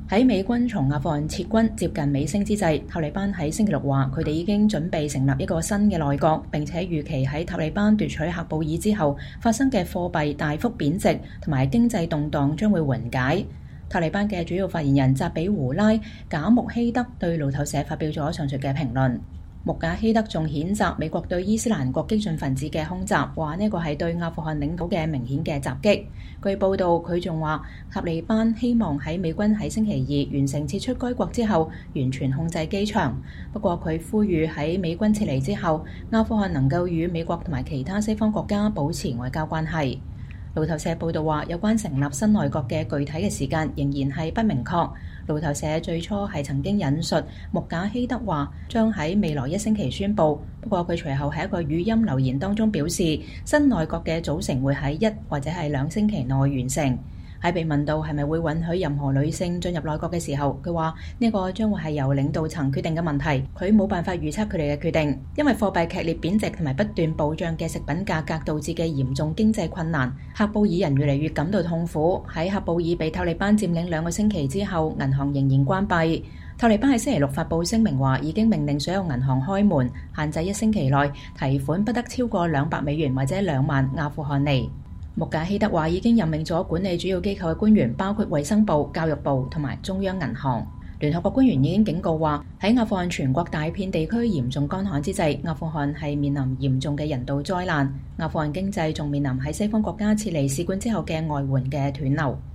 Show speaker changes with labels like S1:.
S1: 喺美軍從阿富汗撤軍接近尾聲之際，塔利班喺星期六話佢哋已經準備成立一個新嘅內閣，並且預期喺塔利班奪取喀布爾之後發生嘅貨幣大幅貶值同埋經濟動盪將會緩解。塔利班嘅主要發言人扎比胡拉·賈穆希德對路透社發表咗上述嘅評論。穆賈希德仲譴責美國對伊斯蘭國激進分子嘅空襲，話呢個係對阿富汗領土嘅明顯嘅襲擊。據報道，佢仲話塔利班希望喺美軍喺星期二完成撤出該國之後，完全控制機場。不過佢呼籲喺美軍撤離之後，阿富汗能夠與美國同埋其他西方國家保持外交關係。路透社報道話，有關成立新內閣嘅具體嘅時間仍然係不明確。路透社最初係曾經引述穆賈希德話將喺未來1星期宣佈，不過佢隨後喺一個語音留言當中表示，新內閣嘅組成會喺1或者係2星期內完成。喺被問到係咪會允許任何女性進入內閣嘅時候，佢話呢個將會係由領導層決定嘅問題，佢冇辦法預測佢哋嘅決定，因為貨幣劇烈貶值同埋不斷暴漲嘅食品價格導致嘅嚴重經濟困難，喀布爾人越嚟越感到痛苦。喺喀布爾被塔利班佔領2個星期之後，銀行仍然關閉。塔利班喺星期六發布聲明話，已經命令所有銀行開門，限制1星期內提款不得超過$200或者2萬阿富汗尼。穆賈希德話已經任命咗管理主要機構嘅官員，包括衛生部、教育部同埋中央銀行。聯合國官員已經警告話，喺阿富汗全國大片地區嚴重乾旱之際，阿富汗係面臨嚴重嘅人道災難。阿富汗經濟仲面臨喺西方國家撤離使館之後嘅外援嘅斷流。